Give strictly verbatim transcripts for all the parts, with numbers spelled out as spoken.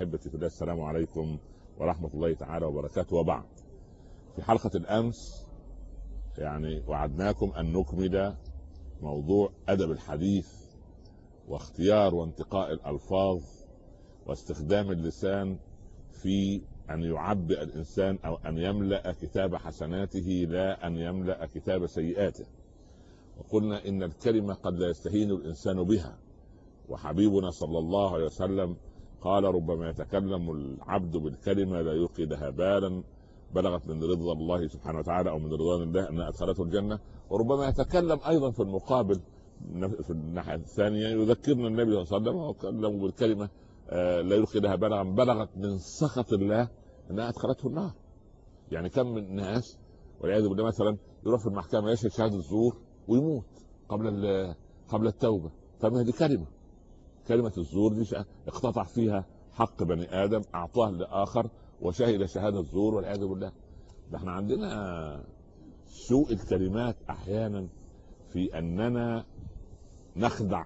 احبتي في الله، السلام عليكم ورحمه الله تعالى وبركاته. وبعد، في حلقه الامس يعني وعدناكم ان نكمل موضوع ادب الحديث واختيار وانتقاء الالفاظ واستخدام اللسان في ان يعبئ الانسان او ان يملا كتاب حسناته لا ان يملا كتاب سيئاته. وقلنا ان الكلمه قد لا يستهين الانسان بها، وحبيبنا صلى الله عليه وسلم قال: ربما يتكلم العبد بالكلمه لا يلقي لها بالا بلغت من رضا الله سبحانه وتعالى او من رضوان الله ان ادخلته الجنه. وربما يتكلم ايضا في المقابل في الناحيه الثانيه يذكرنا النبي صلى الله عليه وسلم وكلم بالكلمه لا يلقي لها بالا بلغت من سخط الله انها ادخلته النار. يعني كم من ناس والعياذ بالله مثلا يروح في المحكمه يشهد شهاده الزور ويموت قبل قبل التوبه. طب هذه كلمه كلمه الزور دي اقتطع فيها حق بني ادم اعطاه لاخر وشهد شهاده الزور والعياذ بالله. ده احنا عندنا سوء الكلمات احيانا في اننا نخدع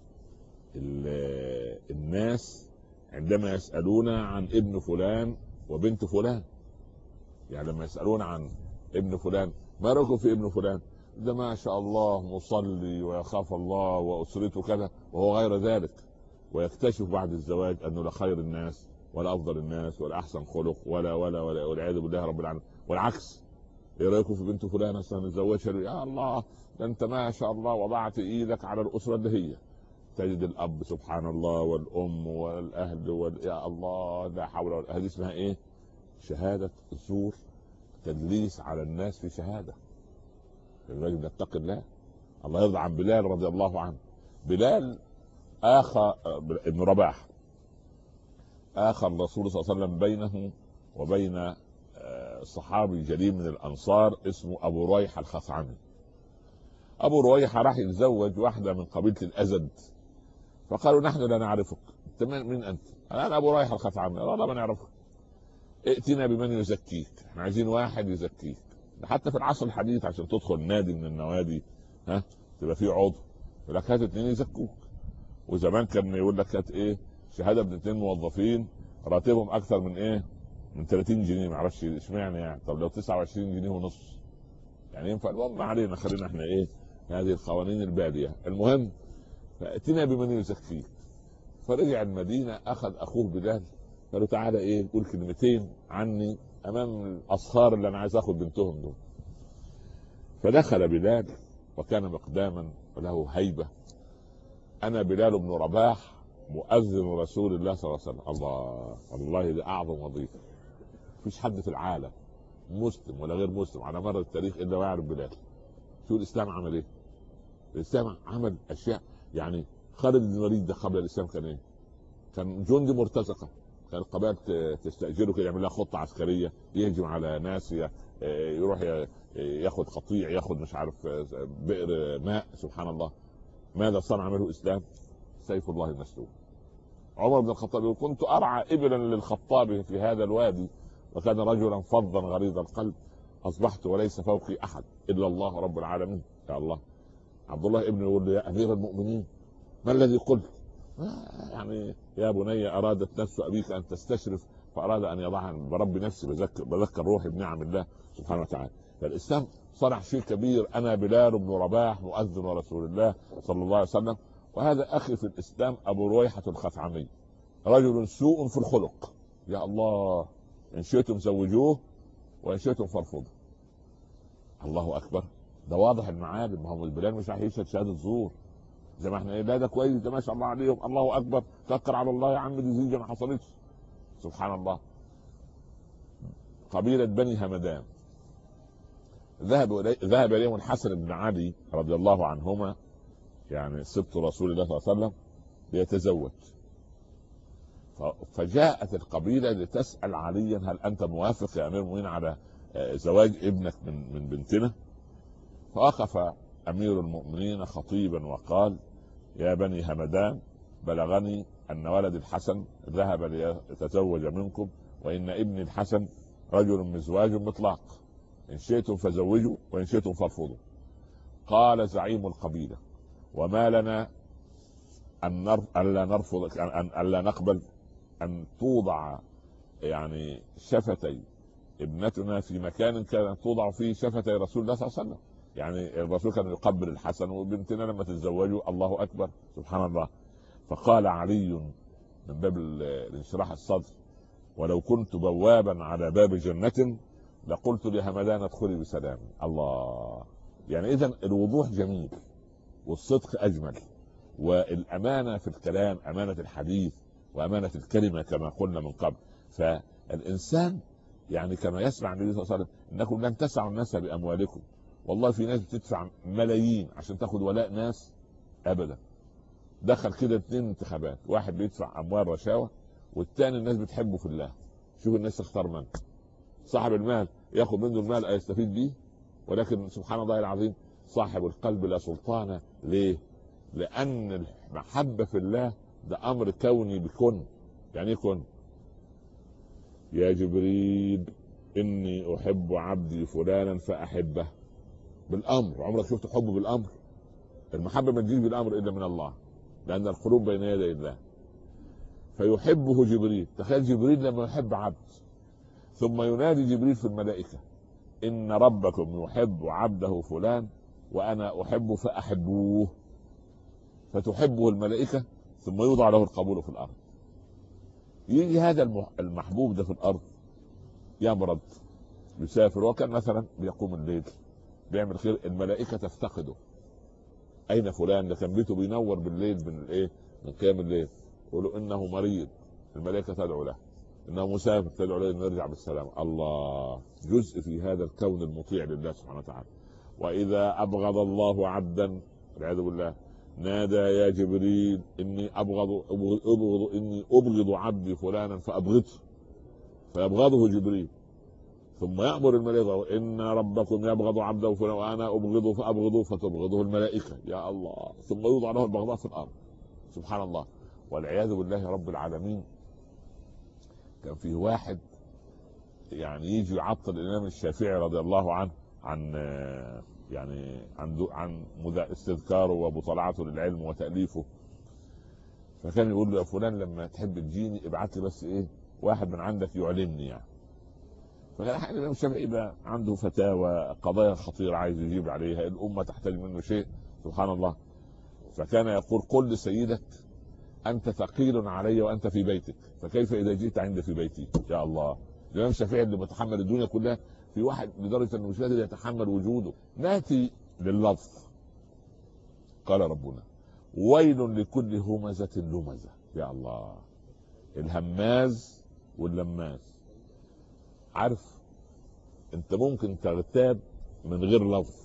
الناس عندما يسالون عن ابن فلان وبنت فلان. يعني لما يسالون عن ابن فلان: ما رايكم في ابن فلان؟ ده ما شاء الله مصلي ويخاف الله واسرته كذا وهو غير ذلك، ويكتشف بعد الزواج انه لا خير الناس ولا افضل الناس ولا احسن خلق ولا ولا ولا والعياذ بالله رب العالمين. والعكس: ايه رايكم في بنت فلان اصلا نتزوجها؟ يا الله ده انت ما شاء الله وضعت ايدك على الاسره اللي هي. تجد الاب سبحان الله والام والاهل وال... يا الله لا حول ولا قوه. هذه اسمها ايه؟ شهاده الزور، تدليس على الناس في شهاده. الرجل يتقي الله. الله يرضى عن بلال رضي الله عنه. بلال اخى ابن رباح اخى الرسول صلى الله عليه وسلم بينه وبين صحابي جليل من الانصار اسمه ابو رويحه الخثعمي. ابو رويحه راح يتزوج واحده من قبيله الازد، فقالوا: نحن لا نعرفك، انت من انت؟ انا ابو رويحه الخثعمي. والله ما نعرفك، ائتنا بمن يزكيك، احنا عايزين واحد يزكيك. حتى في العصر الحديث عشان تدخل نادي من النوادي ها تبقى فيه عضو يقول لك هات اتنين يزكوك. وزمان كان يقول لك هات ايه؟ شهاده من اتنين موظفين راتبهم اكثر من ايه؟ من ثلاثين جنيه. ما اعرفش اشمعنى يعني. طب لو تسعة وعشرين جنيه ونص يعني ينفع؟ المهم ما علينا، خلينا احنا ايه هذه القوانين الباديه. المهم فاتنا بمن يزكيك. فرجع المدينه اخذ اخوه بلال قالوا: تعالى ايه قول كلمتين عني امام الاصهار اللي انا عايز اخذ بنتهم دول. فدخل بلال وكان مقداما وله هيبه: انا بلال بن رباح مؤذن رسول الله صلى الله عليه وسلم. الله والله ده اعظم وظيفه. مفيش حد في العالم مسلم ولا غير مسلم على مر التاريخ الا ويعرف بلال. شو الاسلام عمل ايه؟ الاسلام عمل اشياء. يعني خالد بن الوليد ده قبل الاسلام كان ايه؟ كان جندي مرتزقه. كان القبائل تستاجره كده يعمل لها خطه عسكريه يهجم على ناس، يروح ياخذ قطيع ياخذ مش عارف بئر ماء. سبحان الله. ماذا صنع عمله الاسلام؟ سيف الله المسلول. عمر بن الخطاب يقول: كنت ارعى ابلا للخطاب في هذا الوادي وكان رجلا فظا غليظ القلب، اصبحت وليس فوقي احد الا الله رب العالمين. يا الله. عبد الله ابنه يقول له: يا امير المؤمنين ما الذي قلت؟ يعني يا بني ارادت نفس ابيك ان تستشرف فاراد ان يضعها. برب نفسي بذكر بذكر روحي بنعم الله سبحانه وتعالى. فالاسلام صنع شيء كبير. انا بلال بن رباح مؤذن رسول الله صلى الله عليه وسلم. وهذا اخي في الاسلام ابو رويحه الخثعمي، رجل سوء في الخلق. يا الله، ان شئتم زوجوه وان شئتم فارفضوا. الله اكبر. ده واضح المعالم. ما هو بلال مش راح يشهد شهاده زور زي ما احنا ايه. لا ده كويس، ده ما شاء الله عليهم، الله اكبر، توكل على الله يا عم، دي زيجه ما حصلتش. سبحان الله. قبيله بني همدان ذهب ذهب اليهم الحسن بن علي رضي الله عنهما، يعني سبط رسول الله صلى الله عليه وسلم، ليتزوج. فجاءت القبيله لتسال عليا: هل انت موافق يا امير المؤمنين على زواج ابنك من من بنتنا؟ فوقف امير المؤمنين خطيبا وقال: يا بني همدان، بلغني ان ولد الحسن ذهب ليتزوج منكم، وان ابني الحسن رجل مزواج مطلق، ان شئتم فزوجوا وان شئتم فارفضوا. قال زعيم القبيله: وما لنا ان لا نرفض ان لا نقبل ان توضع يعني شفتي ابنتنا في مكان كانت توضع فيه شفتي رسول الله صلى الله عليه وسلم. يعني الرسول كان يقبل الحسن، وبنتنا لما تتزوجوا الله اكبر سبحان الله. فقال علي من باب الانشراح الصدر: ولو كنت بوابا على باب جنة لقلت لهمدان ادخلي بسلام. الله. يعني اذا الوضوح جميل والصدق اجمل، والامانه في الكلام، امانه الحديث وامانه الكلمه كما قلنا من قبل. فالانسان يعني كما يسمع النبي صلى الله عليه وسلم: انكم لن تسعوا الناس باموالكم. والله في ناس بتدفع ملايين عشان تاخد ولاء ناس ابدا. دخل كده اتنين انتخابات، واحد بيدفع اموال رشاوى والتاني الناس بتحبه في الله. شوف الناس تختار من. صاحب المال ياخذ منه المال يستفيد بيه، ولكن سبحان الله العظيم صاحب القلب لا سلطان. ليه؟ لان المحبه في الله ده امر كوني بكن. يعني ايه كن؟ يا جبريل اني احب عبدي فلانا فاحبه. بالامر. عمرك شفت حب بالامر؟ المحبه ما تجيش بالامر الا من الله، لان القلوب بين يدي الله. فيحبه جبريل. تخيل جبريل لما يحب عبد، ثم ينادي جبريل في الملائكه: ان ربكم يحب عبده فلان وانا احبه فاحبوه. فتحبه الملائكه ثم يوضع له القبول في الارض. يجي هذا المحبوب ده في الارض يمرض، يسافر، وكان مثلا بيقوم الليل بيعمل خير، الملائكه تفتقده. اين فلان؟ ده كان بيته بينور بالليل من الايه؟ من قيام الليل. يقولوا انه مريض، الملائكه تدعو له. انه مسافر، تدعو له انه يرجع بالسلام. الله. جزء في هذا الكون المطيع لله سبحانه وتعالى. واذا ابغض الله عبدا والعياذ بالله نادى: يا جبريل اني ابغض ابغض اني ابغض عبدي فلانا فابغضه. فيبغضه جبريل، ثم يأمر الملائكة: ان ربكم يبغض عبده فلان وانا ابغضه فابغضه. فتبغضه الملائكه. يا الله. ثم يوضع له البغضاء في الارض. سبحان الله والعياذ بالله رب العالمين. كان فيه واحد يعني يجي يعطل الامام الشافعي رضي الله عنه عن يعني عن عن استذكاره ومطالعته للعلم وتاليفه. فكان يقول له: يا فلان لما تحب تجيني ابعت لي بس ايه واحد من عندك يعلمني يعني. فكان احيانا الامام الشافعي يبقى عنده فتاوى قضايا خطيره عايز يجيب عليها، الامه تحتاج منه شيء سبحان الله. فكان يقول: قل لسيدك انت ثقيل علي وانت في بيتك، فكيف اذا جئت عندي في بيتي؟ يا الله. الامام الشافعي اللي متحمل الدنيا كلها، في واحد لدرجه انه مش قادر يتحمل وجوده. ناتي لللفظ. قال ربنا: ويل لكل همزه لمزه. يا الله. الهماز واللماز. عارف انت ممكن تغتاب من غير لفظ.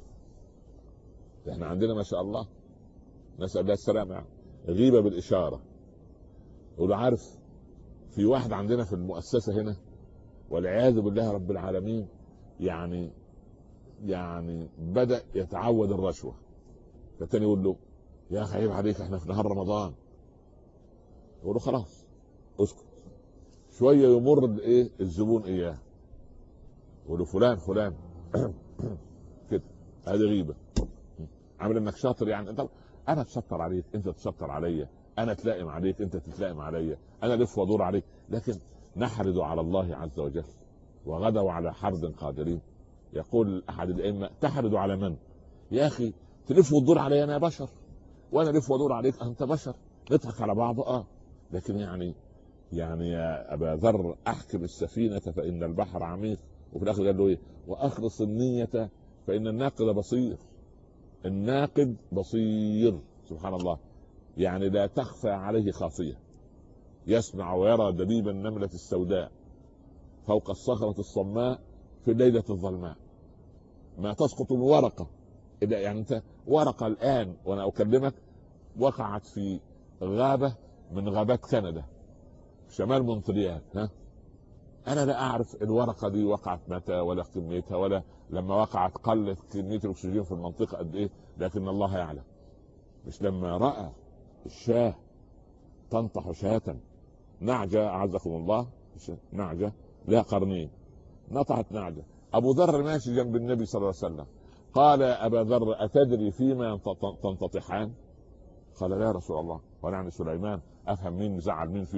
احنا عندنا ما شاء الله نسأل الله السلامة يعني غيبة بالإشارة. يقولوا عارف في واحد عندنا في المؤسسة هنا والعياذ بالله رب العالمين يعني يعني بدأ يتعود الرشوة. فالتاني يقول له: يا اخي عيب عليك احنا في نهار رمضان. يقول له: خلاص اسكت. شوية يمر الايه الزبون اياه يقول له: فلان فلان كده. هذه غيبة. عامل انك شاطر يعني. انت انا اتشطر عليك انت تشطر عليا، انا تلائم عليك انت تتلائم عليا، انا لف وادور عليك. لكن نحرد على الله عز وجل وغدوا على حرد قادرين. يقول احد الائمه: تحرد على من؟ يا اخي تلف وتدور علي انا بشر، وانا الف وادور عليك انت بشر، نضحك على بعض اه لكن يعني يعني يا ابا ذر احكم السفينه فان البحر عميق. وفي الاخر قال له ايه؟ واخلص النيه فان الناقد بصير. الناقد بصير سبحان الله. يعني لا تخفى عليه خافيه. يسمع ويرى دبيب النمله السوداء فوق الصخره الصماء في الليله الظلماء. ما تسقط من ورقه اذا يعني انت ورقه الان وانا اكلمك وقعت في غابه من غابات كندا شمال مونتريال. ها انا لا اعرف الورقه دي وقعت متى ولا كميتها ولا لما وقعت قلت كميه الاكسجين في المنطقه قد ايه، لكن الله يعلم. مش لما راى الشاه تنطح شاة، نعجه اعزكم الله، نعجه لها قرنين نطحت نعجه. ابو ذر ماشي جنب النبي صلى الله عليه وسلم قال: يا ابا ذر اتدري فيما تنتطحان؟ قال: لا يا رسول الله. وانا عن سليمان افهم مين مزعل مين فيهم؟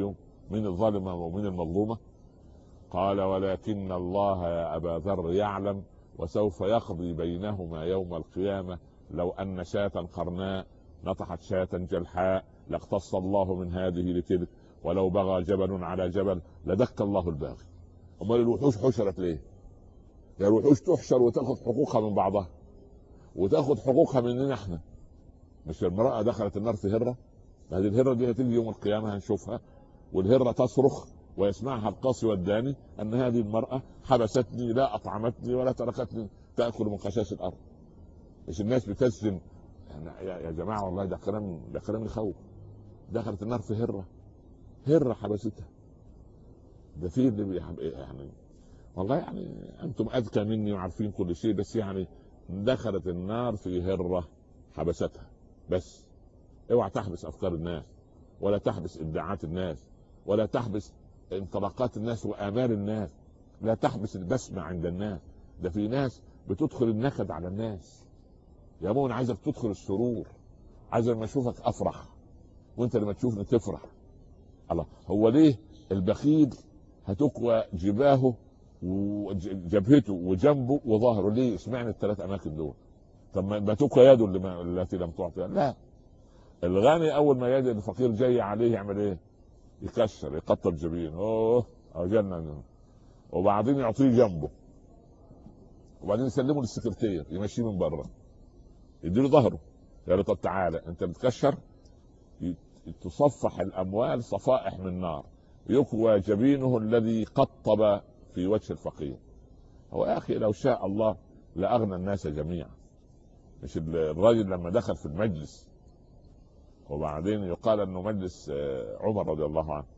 من الظالمة ومن المظلومة؟ قال ولكن الله يا أبا ذر يعلم وسوف يقضي بينهما يوم القيامة. لو أن شاة قرناء نطحت شاة جلحاء لاقتص الله من هذه لتلك، ولو بغى جبل على جبل لدك الله الباغي. امال الوحوش حشرت ليه؟ يا الوحوش تحشر وتاخذ حقوقها من بعضها وتاخذ حقوقها مننا احنا. مش المرأة دخلت النار في هرة؟ هذه الهرة دي هتيجي يوم القيامة هنشوفها، والهرة تصرخ ويسمعها القاصي والداني ان هذه المرأة حبستني لا اطعمتني ولا تركتني تأكل من خشاش الارض. مش الناس بتسلم يعني يا جماعة والله ده كلام ده كلام يخوف. دخلت النار في هرة، هرة حبستها. ده في اللي يعني والله يعني انتم اذكى مني وعارفين كل شيء، بس يعني دخلت النار في هرة حبستها. بس اوعى تحبس افكار الناس، ولا تحبس ابداعات الناس، ولا تحبس انطلاقات الناس وامال الناس، لا تحبس البسمة عند الناس. ده في ناس بتدخل النكد على الناس. يا مؤمن عايزك تدخل السرور، عايز لما اشوفك افرح وانت لما تشوفني تفرح. الله، هو ليه البخيل هتقوى جباهه وجبهته وجنبه وظهره؟ ليه اشمعنى الثلاث اماكن دول؟ طب ما تقوى يده اللي التي لم تعطيها؟ لا، الغني اول ما يجد الفقير جاي عليه يعمل ايه؟ يكسر يقطب جبين، اوه اجلنا، وبعدين يعطيه جنبه، وبعدين يسلمه للسكرتير يمشيه من بره، يديله ظهره، يا له طب تعالى انت بتكشر، تصفح الاموال صفائح من نار، يكوى جبينه الذي قطب في وجه الفقير. هو يا اخي لو شاء الله لاغنى الناس جميعا. مش الراجل لما دخل في المجلس وبعدين يقال انه مجلس عمر رضي الله عنه،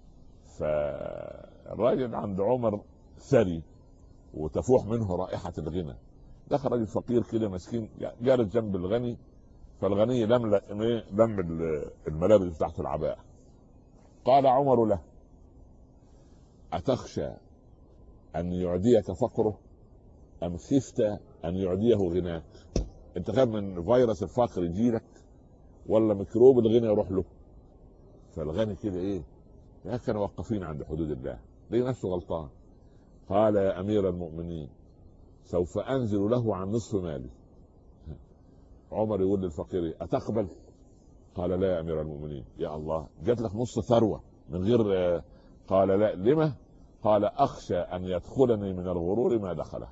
فالراجل عند عمر ثري وتفوح منه رائحة الغنى، دخل راجل فقير كده مسكين جالس جنب الغني، فالغني لم لم الملابس تحت العباءة. قال عمر له أتخشى أن يعديك فقره أم خفت أن يعديه غناك؟ أنت خايف من فيروس الفقر يجيلك ولا ميكروب الغنى يروح له؟ فالغني كده إيه يا كانوا واقفين عند حدود الله، ليه نفسه غلطان. قال يا أمير المؤمنين سوف أنزل له عن نصف مالي. عمر يقول للفقير أتقبل؟ قال لا يا أمير المؤمنين. يا الله، جات لك نص ثروة من غير. قال لا. لما؟ قال أخشى أن يدخلني من الغرور ما دخله.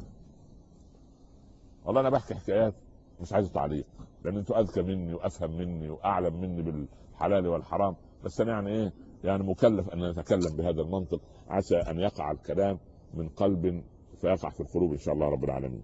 والله أنا بحكي حكايات مش عايز تعليق، لأن أنتوا أذكى مني وأفهم مني وأعلم مني بالحلال والحرام، بس أنا يعني إيه يعني مكلف أن نتكلم بهذا المنطق، عسى أن يقع الكلام من قلب فيقع في القلوب إن شاء الله رب العالمين.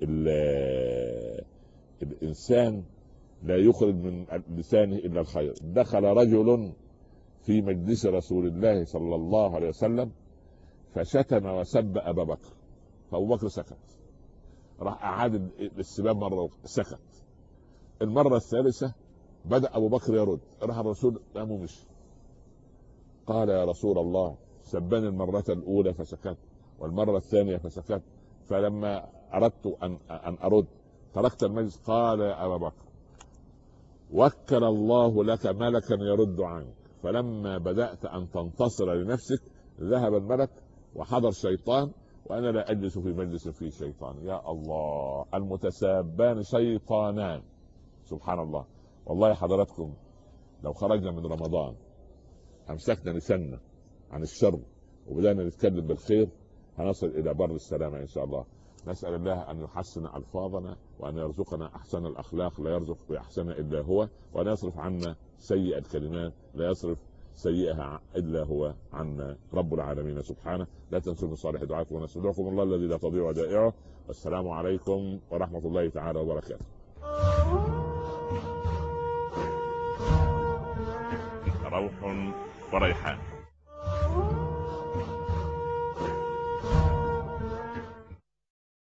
الإنسان لا يخرج من لسانه إلا الخير. دخل رجل في مجلس رسول الله صلى الله عليه وسلم فشتم وسب أبا بكر، فأبو بكر سكت، راح أعاد السباب مرة سكت، المرة الثالثة بدأ أبو بكر يرد، راح الرسول قام ومشي. قال يا رسول الله سبني المرة الأولى فسكت والمرة الثانية فسكت، فلما أردت أن أن أرد تركت المجلس. قال يا أبا بكر وكل الله لك ملكا يرد عنك، فلما بدأت أن تنتصر لنفسك ذهب الملك وحضر شيطان، وأنا لا أجلس في مجلس فيه شيطان. يا الله، المتسابان شيطانان. سبحان الله. والله حضراتكم لو خرجنا من رمضان أمسكنا لساننا عن الشر وبدأنا نتكلم بالخير هنصل إلى بر السلامة إن شاء الله. نسأل الله أن يحسن ألفاظنا وأن يرزقنا أحسن الأخلاق، لا يرزق بأحسن إلا هو، وأن يصرف عنا سيئة الكلمات لا يصرف سيئها إلا هو عنا رب العالمين سبحانه. لا تنسوا من صالح دعاءكم ونستودعكم الله الذي لا تضيع ودائعه. والسلام عليكم ورحمة الله تعالى وبركاته. روح وريحان.